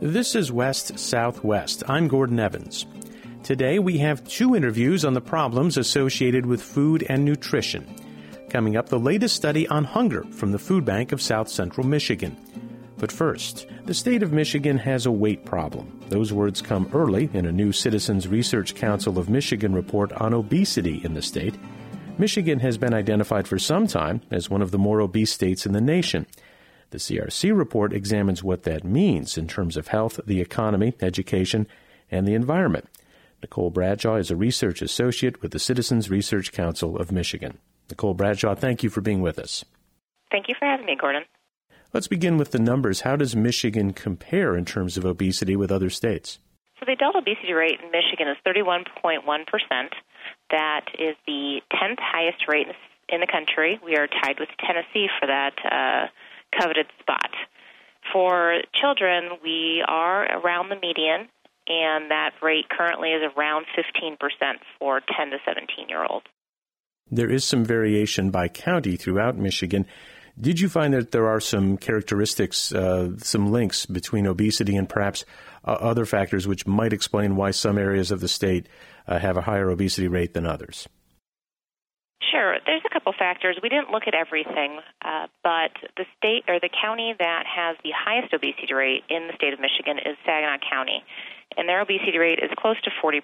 This is West Southwest. I'm Gordon Evans. Today we have two interviews on the problems associated with food and nutrition. Coming up, the latest study on hunger from the Food Bank of South Central Michigan. But first, the state of Michigan has a weight problem. Those words come early in a new Citizens Research Council of Michigan report on obesity in the state. Michigan has been identified for some time as one of the more obese states in the nation. The CRC report examines what that means in terms of health, the economy, education, and the environment. Nicole Bradshaw is a research associate with the Citizens Research Council of Michigan. Nicole Bradshaw, thank you for being with us. Thank you for having me, Gordon. Let's begin with the numbers. How does Michigan compare in terms of obesity with other states? So the adult obesity rate in Michigan is 31.1%. That is the 10th highest rate in the country. We are tied with Tennessee for that coveted spot. For children, we are around the median, and that rate currently is around 15% for 10 to 17-year-olds. There is some variation by county throughout Michigan. Did you find that there are some characteristics, some links between obesity and perhaps other factors which might explain why some areas of the state have a higher obesity rate than others? Sure. There's a couple factors. We didn't look at everything, but the state or the county that has the highest obesity rate in the state of Michigan is Saginaw County, and their obesity rate is close to 40%.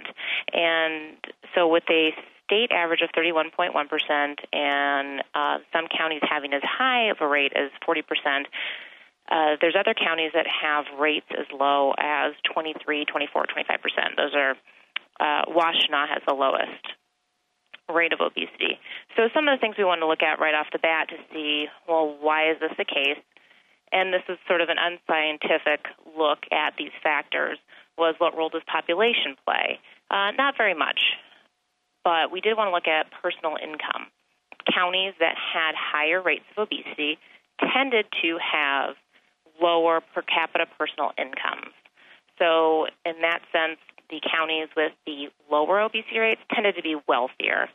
And so with a state average of 31.1% and some counties having as high of a rate as 40%, there's other counties that have rates as low as 23, 24, 25%. Those are Washtenaw has the lowest rate of obesity. So some of the things we want to look at right off the bat to see, well, why is this the case? And this is sort of an unscientific look at these factors, was what role does population play? Not very much. But we did want to look at personal income. Counties that had higher rates of obesity tended to have lower per capita personal incomes. So in that sense, the counties with the lower obesity rates tended to be wealthier.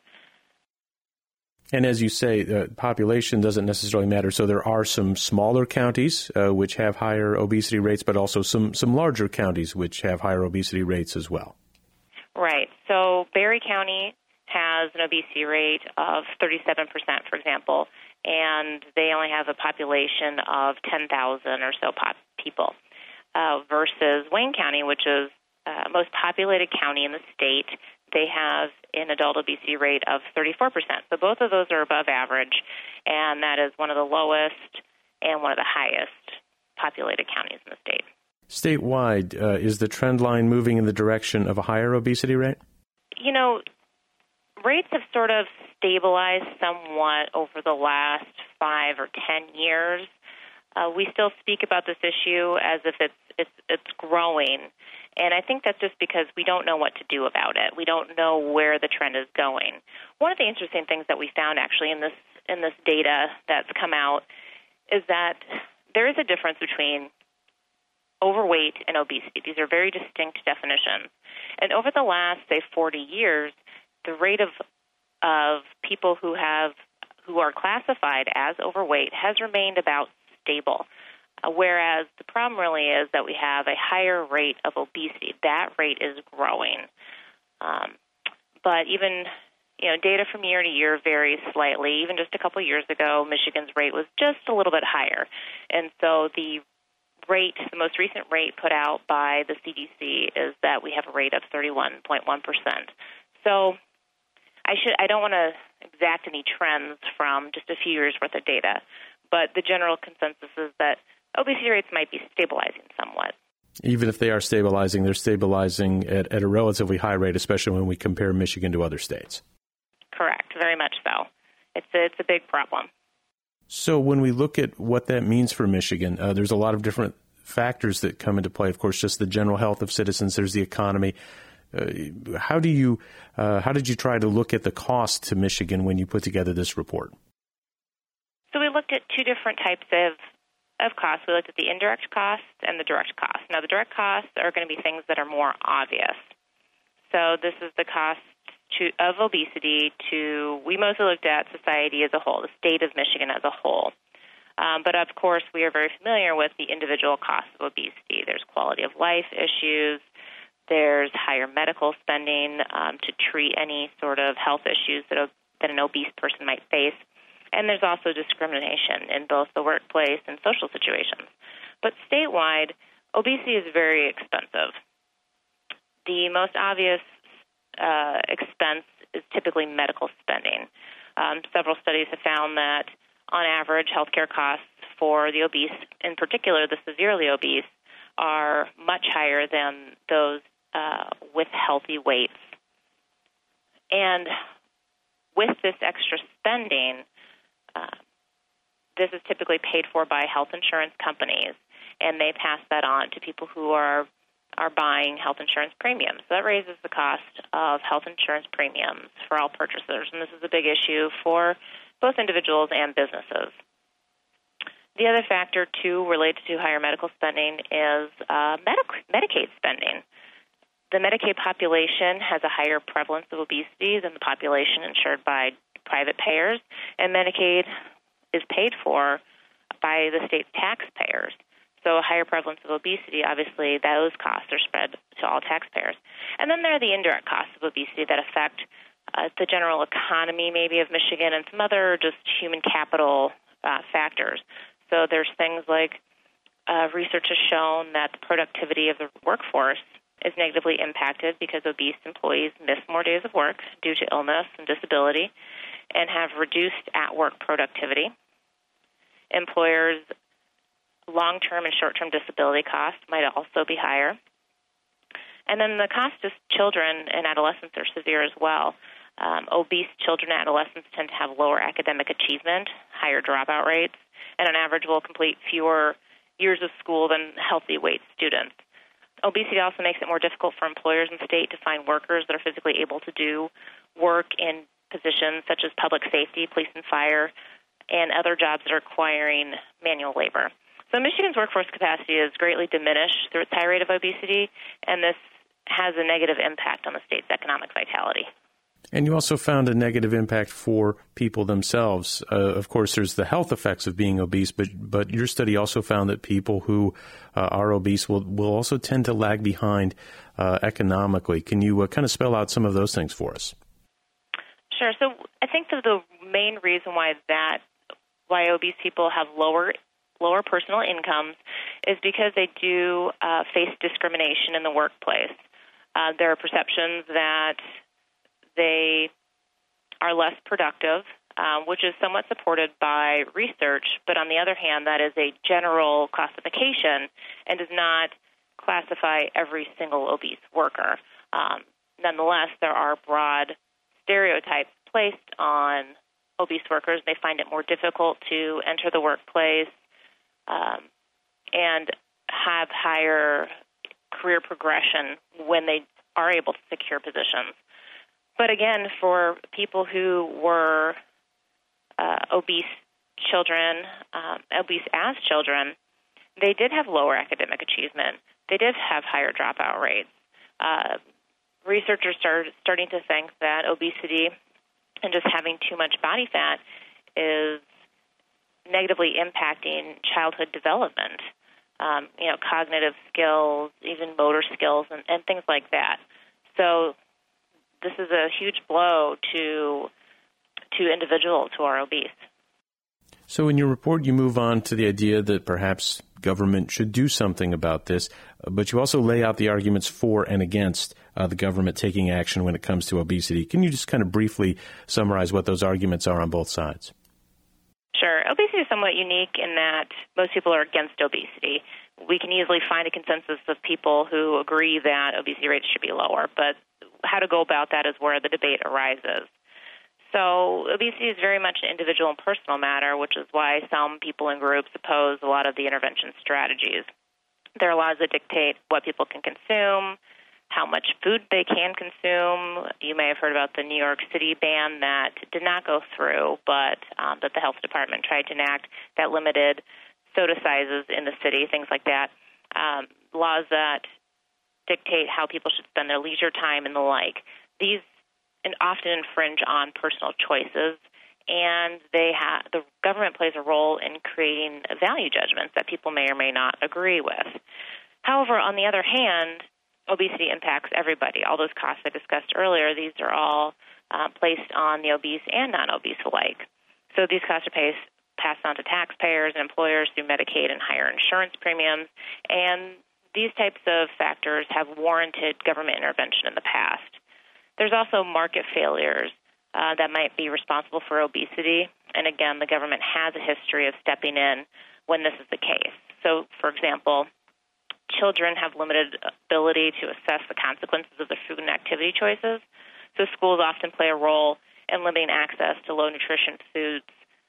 And as you say, population doesn't necessarily matter. So there are some smaller counties which have higher obesity rates, but also some larger counties which have higher obesity rates as well. Right. So Berry County has an obesity rate of 37%, for example, and they only have a population of 10,000 or so people, versus Wayne County, which is most populated county in the state. They have an adult obesity rate of 34%. So both of those are above average, and that is one of the lowest and one of the highest populated counties in the state. Statewide, is the trend line moving in the direction of a higher obesity rate? You know, rates have sort of stabilized somewhat over the last 5 or 10 years. We still speak about this issue as if it's growing, and I think that's just because we don't know what to do about it. We don't know where the trend is going. One of the interesting things that we found actually in this data that's come out is that there is a difference between overweight and obesity. These are very distinct definitions. And over the last, say, 40 years, the rate of people who are classified as overweight has remained about stable, whereas the problem really is that we have a higher rate of obesity. That rate is growing. But even, data from year to year varies slightly. Even just a couple years ago, Michigan's rate was just a little bit higher. And so the most recent rate put out by the CDC is that we have a rate of 31.1%. So I don't want to exact any trends from just a few years' worth of data, but the general consensus is that obesity rates might be stabilizing somewhat. Even if they are stabilizing, they're stabilizing at a relatively high rate, especially when we compare Michigan to other states. Correct, very much so. It's a big problem. So when we look at what that means for Michigan, there's a lot of different factors that come into play. Of course, just the general health of citizens. There's the economy. How did you try to look at the cost to Michigan when you put together this report? So we looked at two different types of costs. We looked at the indirect costs and the direct costs. Now, the direct costs are going to be things that are more obvious. So this is the cost of obesity we mostly looked at society as a whole, the state of Michigan as a whole. But of course, we are very familiar with the individual costs of obesity. There's quality of life issues. There's higher medical spending to treat any sort of health issues that an obese person might face. And there's also discrimination in both the workplace and social situations. But statewide, obesity is very expensive. The most obvious expense is typically medical spending. Several studies have found that, on average, healthcare costs for the obese, in particular the severely obese, are much higher than those with healthy weights. And with this extra spending, this is typically paid for by health insurance companies, and they pass that on to people who are buying health insurance premiums. So that raises the cost of health insurance premiums for all purchasers, and this is a big issue for both individuals and businesses. The other factor, too, related to higher medical spending is Medicaid spending. The Medicaid population has a higher prevalence of obesity than the population insured by private payers, and Medicaid is paid for by the state's taxpayers. So a higher prevalence of obesity, obviously, those costs are spread to all taxpayers. And then there are the indirect costs of obesity that affect the general economy, maybe, of Michigan and some other just human capital factors. So there's things like research has shown that the productivity of the workforce is negatively impacted because obese employees miss more days of work due to illness and disability and have reduced at-work productivity. Employers' long-term and short-term disability costs might also be higher. And then the cost of children and adolescents are severe as well. Obese children and adolescents tend to have lower academic achievement, higher dropout rates, and on average will complete fewer years of school than healthy weight students. Obesity also makes it more difficult for employers in the state to find workers that are physically able to do work in positions such as public safety, police and fire, and other jobs that are requiring manual labor. So Michigan's workforce capacity is greatly diminished through its high rate of obesity, and this has a negative impact on the state's economic vitality. And you also found a negative impact for people themselves. Of course, there's the health effects of being obese, but your study also found that people who are obese will also tend to lag behind economically. Can you kind of spell out some of those things for us? Sure. So I think that the main reason why obese people have lower personal incomes is because they do face discrimination in the workplace. There are perceptions that they are less productive, which is somewhat supported by research, but on the other hand, that is a general classification and does not classify every single obese worker. Nonetheless, there are broad stereotypes placed on obese workers. They find it more difficult to enter the workplace and have higher career progression when they are able to secure positions. But again, for people who were obese as children, they did have lower academic achievement. They did have higher dropout rates. Researchers starting to think that obesity and just having too much body fat is negatively impacting childhood development, cognitive skills, even motor skills, and things like that. So this is a huge blow to individuals who are obese. So in your report, you move on to the idea that perhaps government should do something about this, but you also lay out the arguments for and against the government taking action when it comes to obesity. Can you just kind of briefly summarize what those arguments are on both sides? Sure. Obesity is somewhat unique in that most people are against obesity. We can easily find a consensus of people who agree that obesity rates should be lower, but how to go about that is where the debate arises. So obesity is very much an individual and personal matter, which is why some people and groups oppose a lot of the intervention strategies. There are laws that dictate what people can consume, how much food they can consume. You may have heard about the New York City ban that did not go through, but that the health department tried to enact that limited soda sizes in the city, things like that. Laws that dictate how people should spend their leisure time and the like. These often infringe on personal choices and the government plays a role in creating value judgments that people may or may not agree with. However, on the other hand, obesity impacts everybody. All those costs I discussed earlier, these are all placed on the obese and non-obese alike. So these costs are passed on to taxpayers and employers through Medicaid and higher insurance premiums, and these types of factors have warranted government intervention in the past. There's also market failures that might be responsible for obesity, and again, the government has a history of stepping in when this is the case. So, for example, children have limited ability to assess the consequences of their food and activity choices, so schools often play a role in limiting access to low-nutrition foods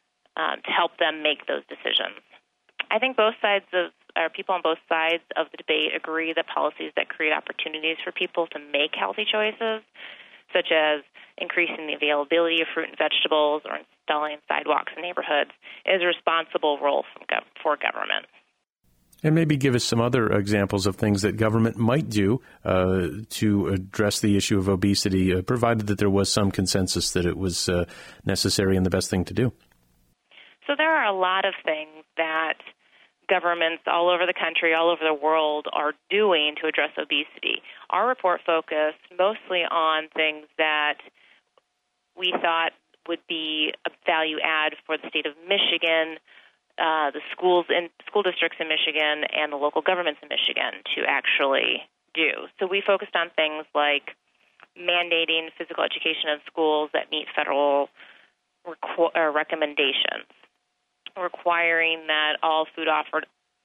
to help them make those decisions. I think people on both sides of the debate agree that policies that create opportunities for people to make healthy choices, such as increasing the availability of fruit and vegetables or installing sidewalks in neighborhoods, is a responsible role for government. And maybe give us some other examples of things that government might do to address the issue of obesity, provided that there was some consensus that it was necessary and the best thing to do. So there are a lot of things that governments all over the country, all over the world are doing to address obesity. Our report focused mostly on things that we thought would be a value add for the state of Michigan, the school districts in Michigan, and the local governments in Michigan to actually do. So we focused on things like mandating physical education in schools that meet federal recommendations, requiring that all food offered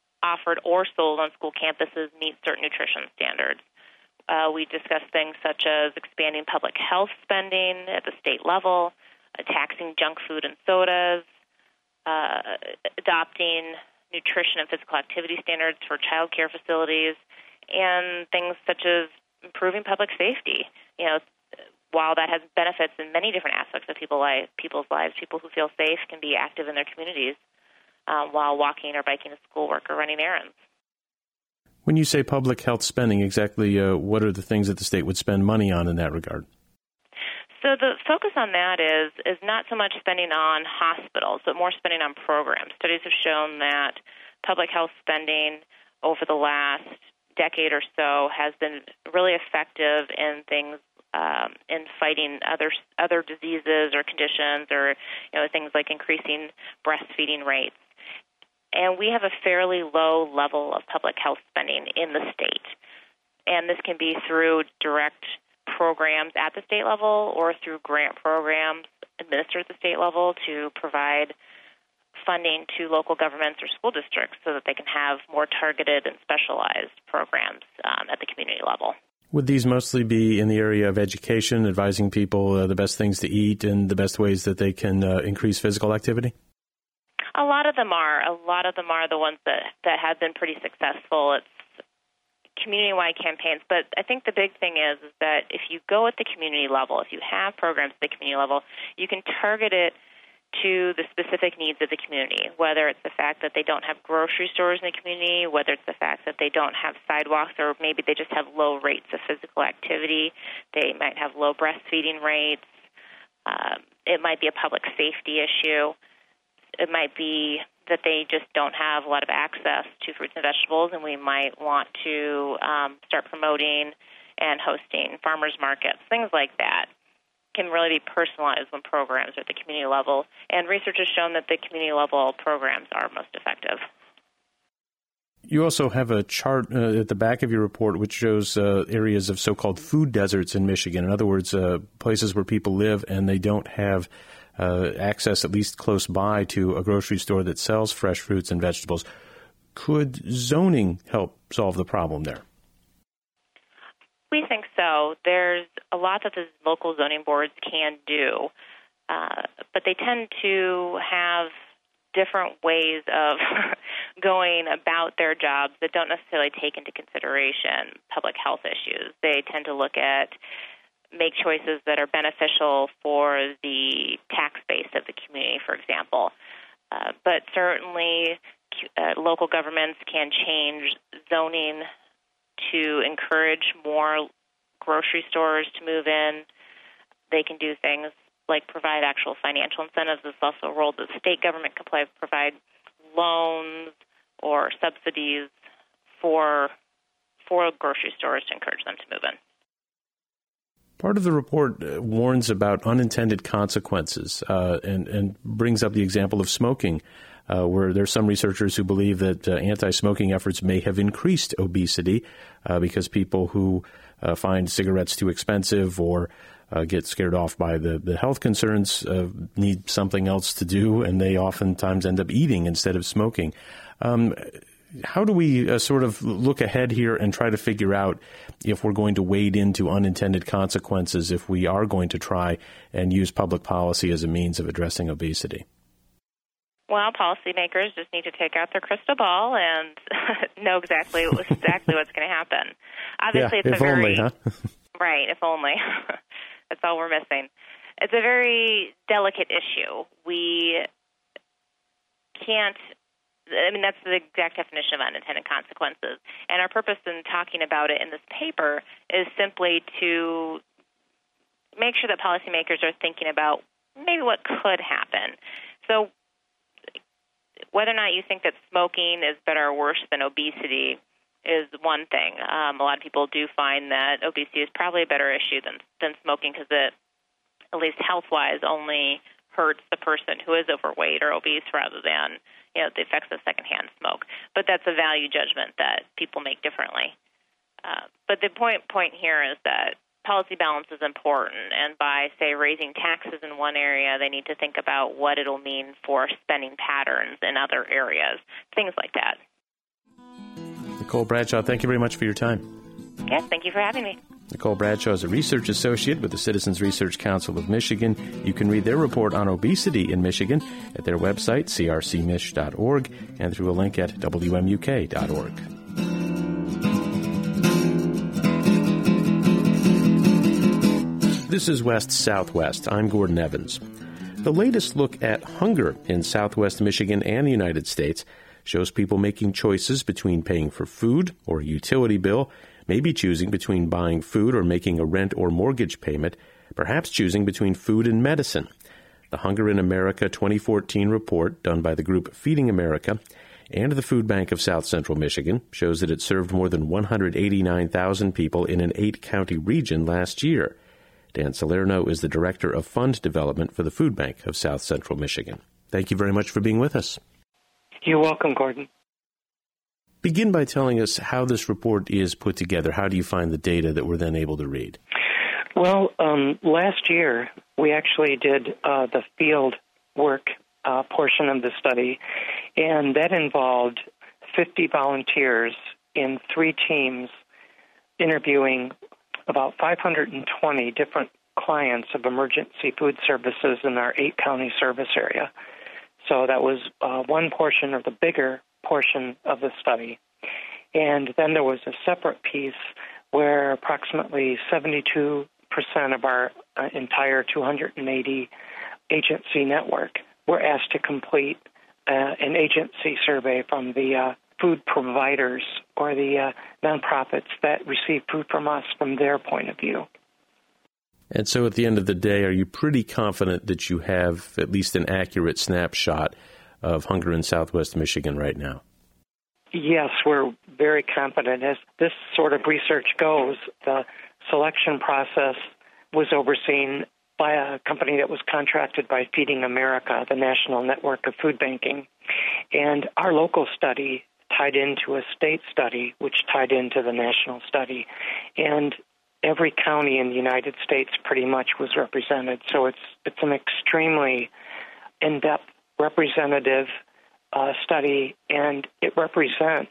or sold on school campuses meet certain nutrition standards. We discussed things such as expanding public health spending at the state level, taxing junk food and sodas, adopting nutrition and physical activity standards for child care facilities, and things such as improving public safety. While that has benefits in many different aspects of people's lives, people who feel safe can be active in their communities while walking or biking to school, work, or running errands. When you say public health spending, exactly what are the things that the state would spend money on in that regard? So the focus on that is not so much spending on hospitals, but more spending on programs. Studies have shown that public health spending over the last decade or so has been really effective in things in fighting other diseases or conditions, or things like increasing breastfeeding rates. And we have a fairly low level of public health spending in the state. And this can be through direct programs at the state level or through grant programs administered at the state level to provide funding to local governments or school districts so that they can have more targeted and specialized programs at the community level. Would these mostly be in the area of education, advising people the best things to eat and the best ways that they can increase physical activity? A lot of them are. A lot of them are the ones that have been pretty successful. It's community-wide campaigns. But I think the big thing is that if you go at the community level, if you have programs at the community level, you can target it to the specific needs of the community, whether it's the fact that they don't have grocery stores in the community, whether it's the fact that they don't have sidewalks, or maybe they just have low rates of physical activity. They might have low breastfeeding rates. It might be a public safety issue. It might be that they just don't have a lot of access to fruits and vegetables, and we might want to start promoting and hosting farmers markets. Things like that can really be personalized when programs are at the community level, and research has shown that the community level programs are most effective. You also have a chart at the back of your report which shows areas of so-called food deserts in Michigan. In other words, places where people live and they don't have access, at least close by, to a grocery store that sells fresh fruits and vegetables. Could zoning help solve the problem there? We think so. There's a lot that the local zoning boards can do, but they tend to have different ways of going about their jobs that don't necessarily take into consideration public health issues. They tend to make choices that are beneficial for the tax base of the community, for example. But certainly local governments can change zoning to encourage more grocery stores to move in. They can do things provide actual financial incentives. There's also a role that the state government can provide loans or subsidies for grocery stores to encourage them to move in. Part of the report warns about unintended consequences and brings up the example of smoking, where there's some researchers who believe that anti-smoking efforts may have increased obesity because people who find cigarettes too expensive or get scared off by the health concerns need something else to do, and they oftentimes end up eating instead of smoking. How do we sort of look ahead here and try to figure out if we're going to wade into unintended consequences if we are going to try and use public policy as a means of addressing obesity? Well, policymakers just need to take out their crystal ball and know exactly what's going to happen. Obviously, it's only, huh? Right, if only. That's all we're missing. It's a very delicate issue. We can't. That's the exact definition of unintended consequences. And our purpose in talking about it in this paper is simply to make sure that policymakers are thinking about maybe what could happen. So whether or not you think that smoking is better or worse than obesity is one thing. A lot of people do find that obesity is probably a better issue than smoking because it, at least health-wise, only hurts the person who is overweight or obese rather than the effects of secondhand smoke. But that's a value judgment that people make differently. But the point here is that policy balance is important, and by, say, raising taxes in one area, they need to think about what it'll mean for spending patterns in other areas, things like that. Nicole Bradshaw, thank you very much for your time. Yes, thank you for having me. Nicole Bradshaw is a research associate with the Citizens Research Council of Michigan. You can read their report on obesity in Michigan at their website, crcmich.org, and through a link at wmuk.org. This is West Southwest. I'm Gordon Evans. The latest look at hunger in Southwest Michigan and the United States shows people making choices between paying for food or a utility bill, maybe choosing between buying food or making a rent or mortgage payment, perhaps choosing between food and medicine. The Hunger in America 2014 report, done by the group Feeding America and the Food Bank of South Central Michigan, shows that it served more than 189,000 people in an 8-county region last year. Dan Salerno is the Director of Fund Development for the Food Bank of South Central Michigan. Thank you very much for being with us. You're welcome, Gordon. Begin by telling us how this report is put together. How do you find the data that we're then able to read? Well, last year we actually did the field work portion of the study, and that involved 50 volunteers in 3 teams interviewing about 520 different clients of emergency food services in our 8-county service area. So that was one portion of the bigger portion of the study. And then there was a separate piece where approximately 72% of our entire 280 agency network were asked to complete an agency survey from the food providers or the nonprofits that receive food from us from their point of view. And so at the end of the day, are you pretty confident that you have at least an accurate snapshot of hunger in Southwest Michigan right now? Yes, we're very confident. As this sort of research goes, the selection process was overseen by a company that was contracted by Feeding America, the national network of food banking. And our local study tied into a state study, which tied into the national study. And every county in the United States pretty much was represented. So it's an extremely in-depth, representative study, and it represents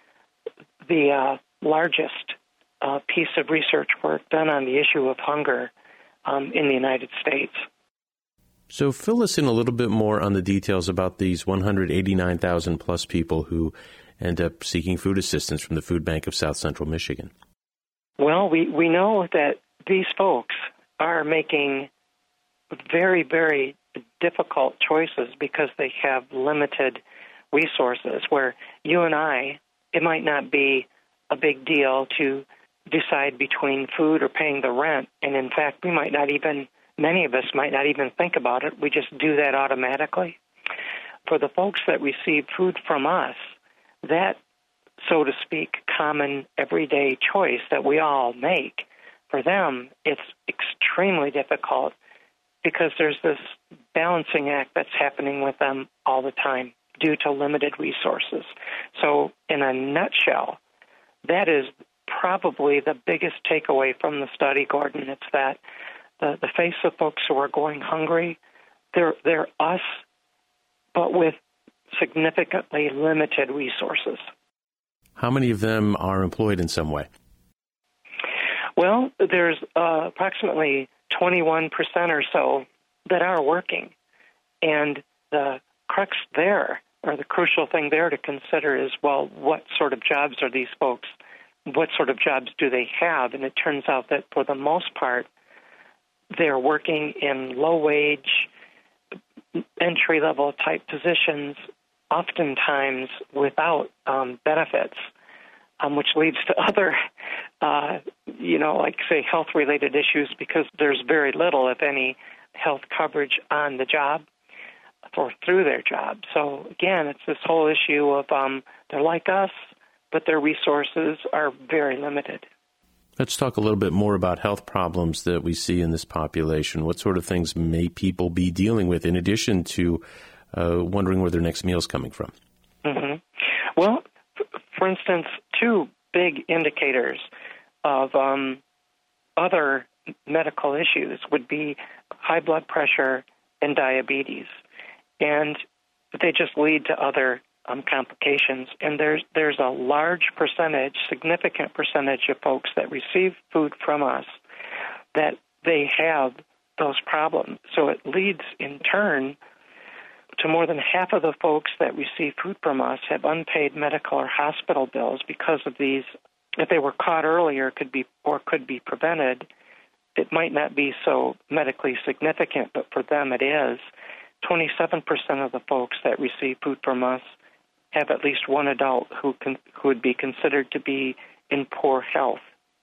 the largest piece of research work done on the issue of hunger in the United States. So fill us in a little bit more on the details about these 189,000 plus people who end up seeking food assistance from the Food Bank of South Central Michigan. Well, we know that these folks are making very, very difficult choices because they have limited resources, where you and I, it might not be a big deal to decide between food or paying the rent, and in fact, we might not even many of us might not even think about it. We just do that automatically. For the folks that receive food from us, that, so to speak, common everyday choice that we all make, for them, it's extremely difficult because there's this balancing act that's happening with them all the time due to limited resources. So in a nutshell, that is probably the biggest takeaway from the study, Gordon. It's that the face of folks who are going hungry, they're us, but with significantly limited resources. How many of them are employed in some way? Well, there's approximately 21% or so that are working. And the crux there, or the crucial thing there to consider is, well, what sort of jobs are these folks? What sort of jobs do they have? And it turns out that for the most part, they're working in low-wage, entry-level type positions, oftentimes without benefits, which leads to other, like, say, health-related issues because there's very little, if any, health coverage on the job or through their job. So, again, it's this whole issue of they're like us, but their resources are very limited. Let's talk a little bit more about health problems that we see in this population. What sort of things may people be dealing with in addition to wondering where their next meal is coming from? Mm-hmm. Well, for instance, two big indicators of other medical issues would be high blood pressure and diabetes. And they just lead to other complications. And there's a large percentage, significant percentage of folks that receive food from us that they have those problems. So it leads in turn to more than half of the folks that receive food from us have unpaid medical or hospital bills because of these. If they were caught earlier, could be prevented. It might not be so medically significant, but for them it is. 27% of the folks that receive food from us have at least one adult who would be considered to be in poor health.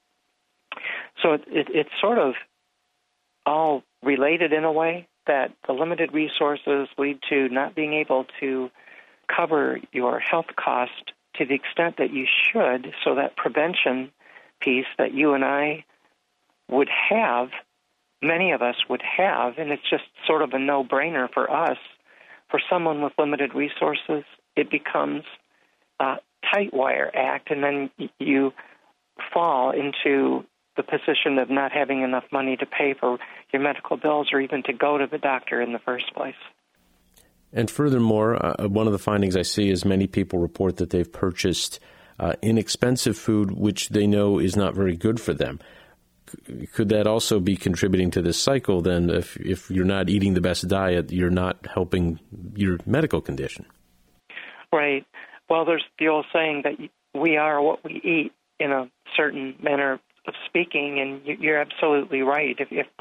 So it's sort of all related in a way, that the limited resources lead to not being able to cover your health cost to the extent that you should, so that prevention piece that you and I would have, many of us would have, and it's just sort of a no-brainer for us. For someone with limited resources, it becomes a tight wire act, and then you fall into the position of not having enough money to pay for your medical bills or even to go to the doctor in the first place. And furthermore, one of the findings I see is many people report that they've purchased inexpensive food, which they know is not very good for them. Could that also be contributing to this cycle then? If you're not eating the best diet, you're not helping your medical condition. Right. Well, there's the old saying that we are what we eat in a certain manner of speaking, and you're absolutely right.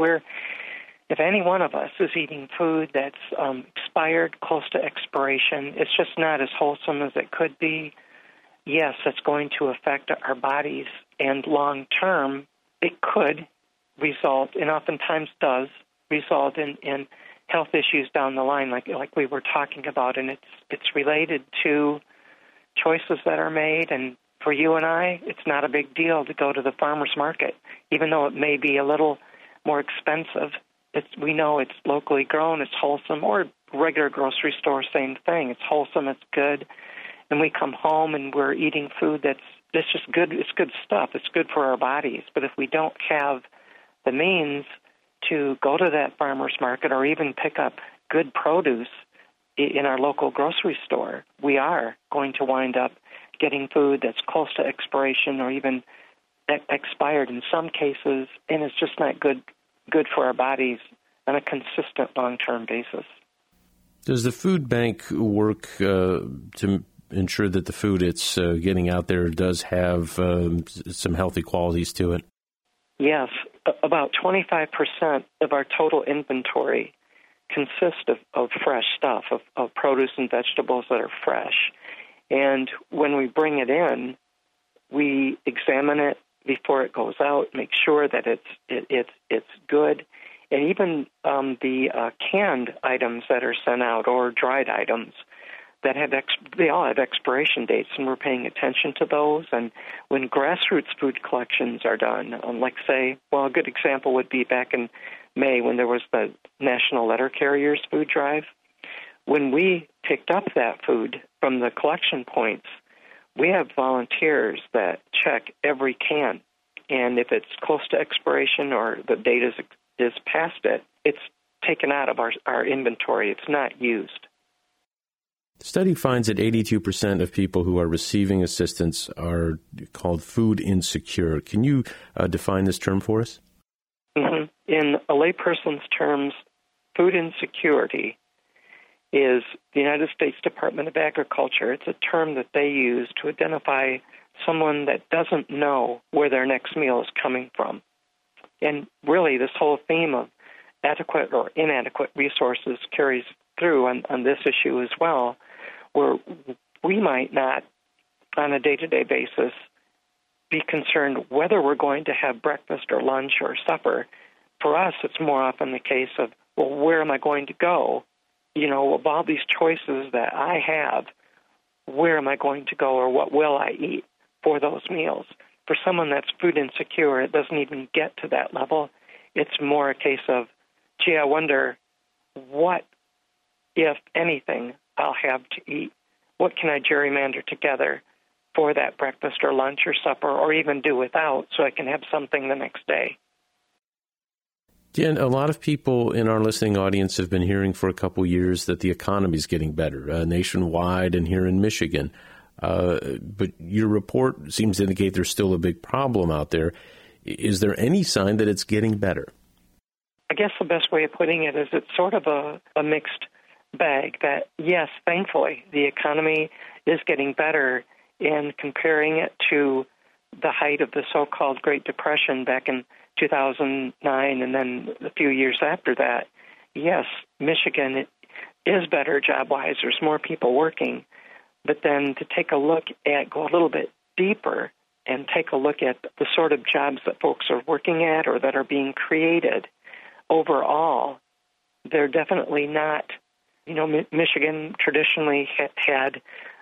If any one of us is eating food that's expired, close to expiration, it's just not as wholesome as it could be. Yes, it's going to affect our bodies, and long term, it could result, and oftentimes does, result in health issues down the line, like we were talking about, and it's related to choices that are made. And for you and I, it's not a big deal to go to the farmer's market, even though it may be a little more expensive. We know it's locally grown, it's wholesome, or regular grocery store, same thing. It's wholesome, it's good, and we come home and we're eating food that's just good. It's good stuff. It's good for our bodies. But if we don't have the means to go to that farmer's market or even pick up good produce in our local grocery store, we are going to wind up getting food that's close to expiration or even expired in some cases, and it's just not good for our bodies on a consistent long-term basis. Does the food bank work to ensure that the food it's getting out there does have some healthy qualities to it? Yes. About 25% of our total inventory consists of fresh stuff, of produce and vegetables that are fresh. And when we bring it in, we examine it before it goes out, make sure that it's good. And even the canned items that are sent out or dried items that they all have expiration dates, and we're paying attention to those. And when grassroots food collections are done, like say, well, a good example would be back in May when there was the National Letter Carriers Food Drive. When we picked up that food from the collection points, we have volunteers that check every can. And if it's close to expiration or the date is past it, it's taken out of our inventory. It's not used. The study finds that 82% of people who are receiving assistance are called food insecure. Can you define this term for us? Mm-hmm. In a layperson's terms, food insecurity is the United States Department of Agriculture. It's a term that they use to identify someone that doesn't know where their next meal is coming from. And really, this whole theme of adequate or inadequate resources carries through on this issue as well, where we might not, on a day-to-day basis, be concerned whether we're going to have breakfast or lunch or supper. For us, it's more often the case of, well, where am I going to go? You know, of all these choices that I have, where am I going to go or what will I eat for those meals? For someone that's food insecure, it doesn't even get to that level. It's more a case of, gee, I wonder what, if anything, I'll have to eat. What can I gerrymander together for that breakfast or lunch or supper or even do without so I can have something the next day? Dan, a lot of people in our listening audience have been hearing for a couple years that the economy is getting better nationwide and here in Michigan. But your report seems to indicate there's still a big problem out there. Is there any sign that it's getting better? I guess the best way of putting it is it's sort of a mixed bag that, yes, thankfully, the economy is getting better, and comparing it to the height of the so-called Great Depression back in 2009 and then a few years after that, yes, Michigan is better job-wise. There's more people working. But then to take a look at, go a little bit deeper and take a look at the sort of jobs that folks are working at or that are being created, overall, they're definitely not, Michigan traditionally had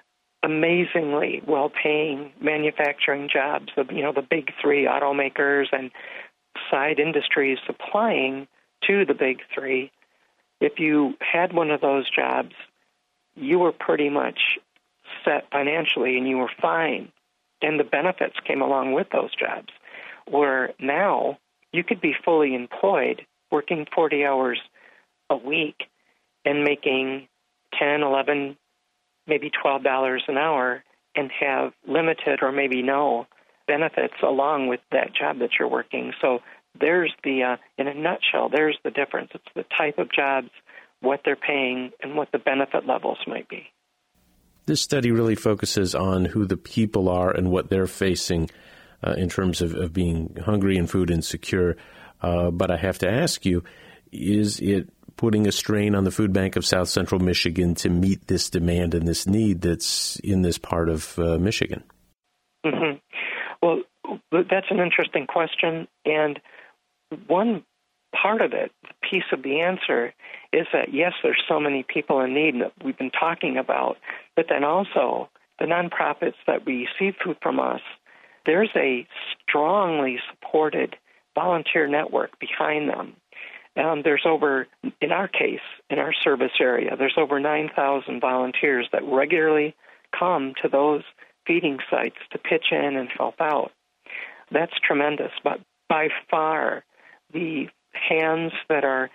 amazingly well-paying manufacturing jobs, the big three automakers and side industries supplying to the big three. If you had one of those jobs, you were pretty much set financially and you were fine. And the benefits came along with those jobs. Where now you could be fully employed, working 40 hours a week and making $10, $11, maybe $12 an hour and have limited or maybe no benefits along with that job that you're working. So there's in a nutshell, there's the difference. It's the type of jobs, what they're paying, and what the benefit levels might be. This study really focuses on who the people are and what they're facing in terms of being hungry and food insecure. But I have to ask you, is it putting a strain on the Food Bank of South Central Michigan to meet this demand and this need that's in this part of Michigan? Mm-hmm. Well, that's an interesting question. And one part of it, the piece of the answer, is that, yes, there's so many people in need that we've been talking about, but then also the nonprofits that receive food from us, there's a strongly supported volunteer network behind them. There's over, in our case, in our service area, there's over 9,000 volunteers that regularly come to those feeding sites to pitch in and help out. That's tremendous. But by far, the hands that are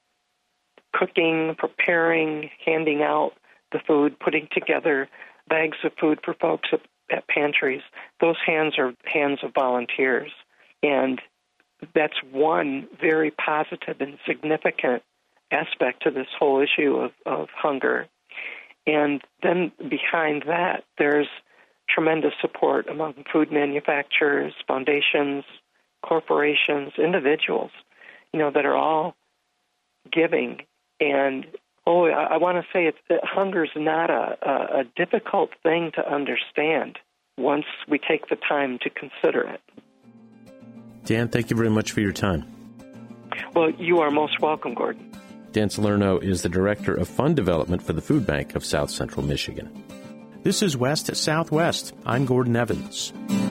cooking, preparing, handing out the food, putting together bags of food for folks at pantries, those hands are hands of volunteers. And that's one very positive and significant aspect to this whole issue of hunger. And then behind that, there's tremendous support among food manufacturers, foundations, corporations, individuals, that are all giving. And, I want to say hunger is not a difficult thing to understand once we take the time to consider it. Dan, thank you very much for your time. Well, you are most welcome, Gordon. Dan Salerno is the Director of Fund Development for the Food Bank of South Central Michigan. This is West Southwest. I'm Gordon Evans.